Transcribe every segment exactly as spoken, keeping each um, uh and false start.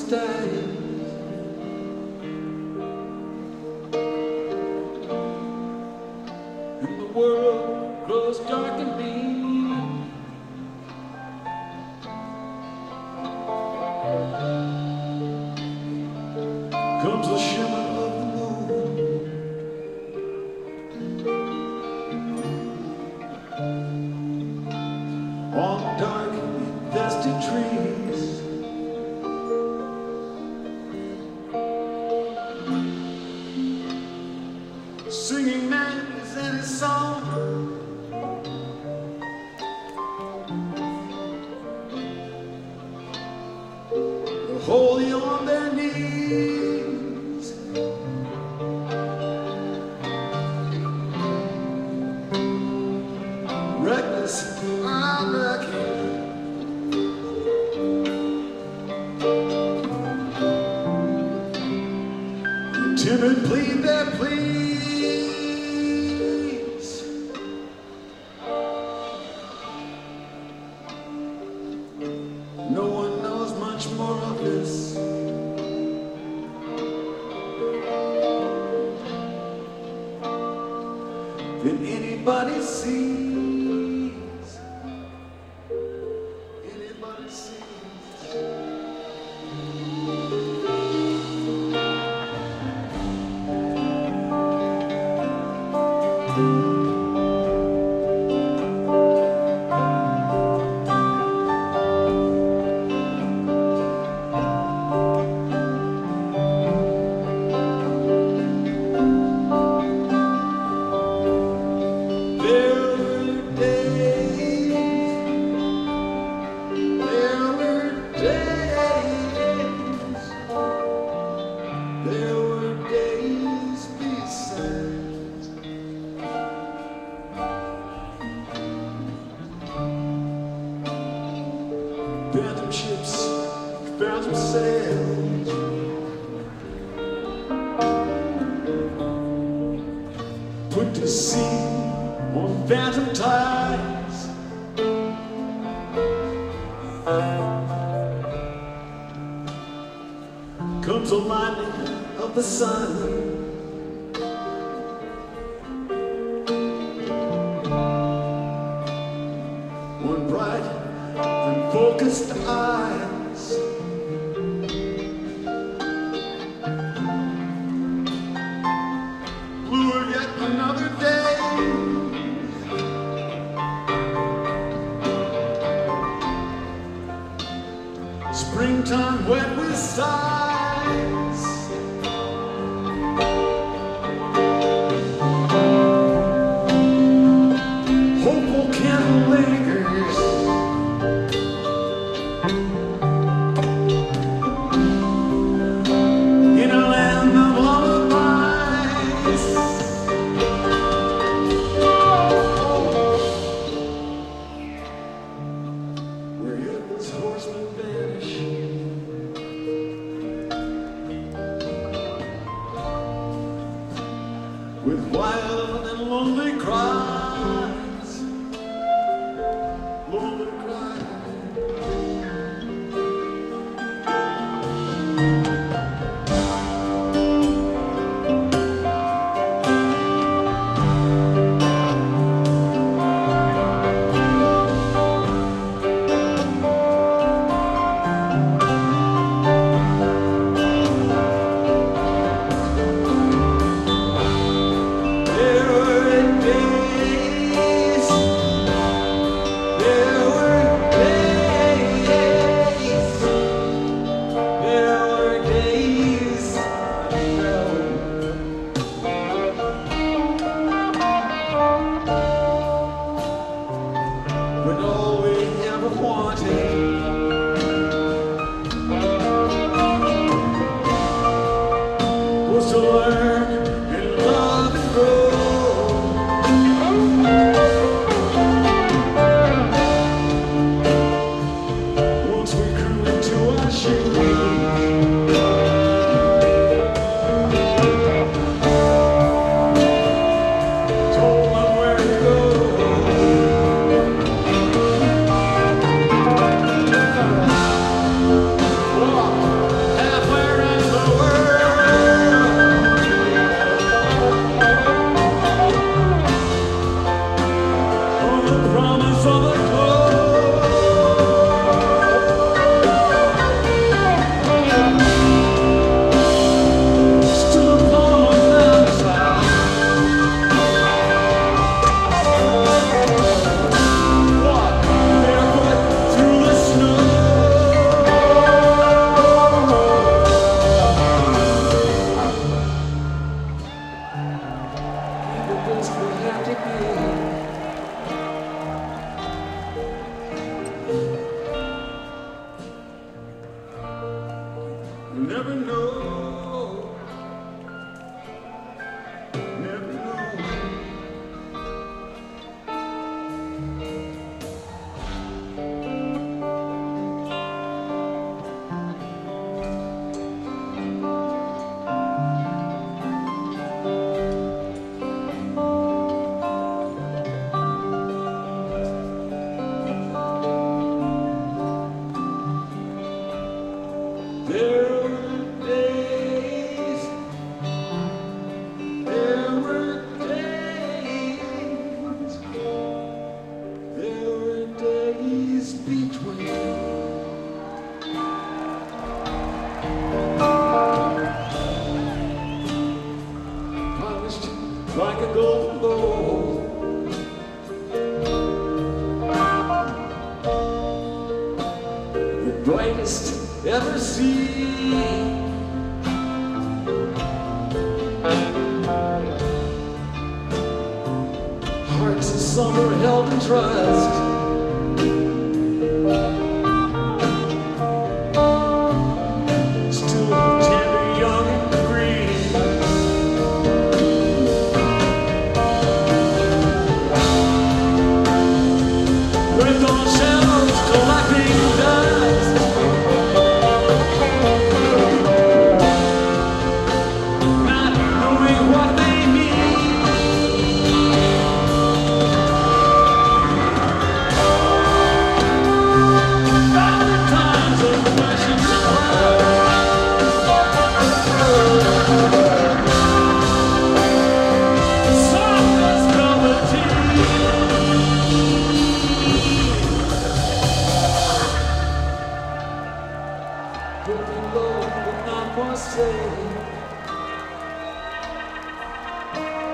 days. And the world grows dark and dim. Comes the shimmer of the moon. On dark, infested trees. Singing man is in his song. They're wholly on their knees. Reckless, unlucky. Timid plead their pleas. No one knows much more of this than anybody sees. Anybody sees. Phantom ships, phantom sails, put to sea on phantom tides. Comes a lightning of the sun. One bright and focused eyes. Bluer yet another day. Springtime wet with sighs. Hopeful candle lingers. In a land of lullabies. Where headless horsemen vanish. With wild and lonely cries. Lonely cries. There were days place we have to be. You never know, never know. There were days, there were days, there were days between. Polished like a golden bowl, the brightest ever seen. Hearts of summer held in trust, still tender, young and green. With all shadows collecting dust, drifting low but not for sale.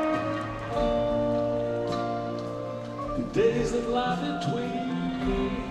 The days that lie between